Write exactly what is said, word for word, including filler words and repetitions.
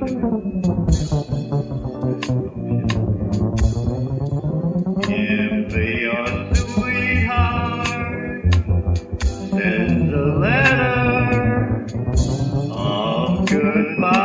If your sweetheart sends a letter of goodbye,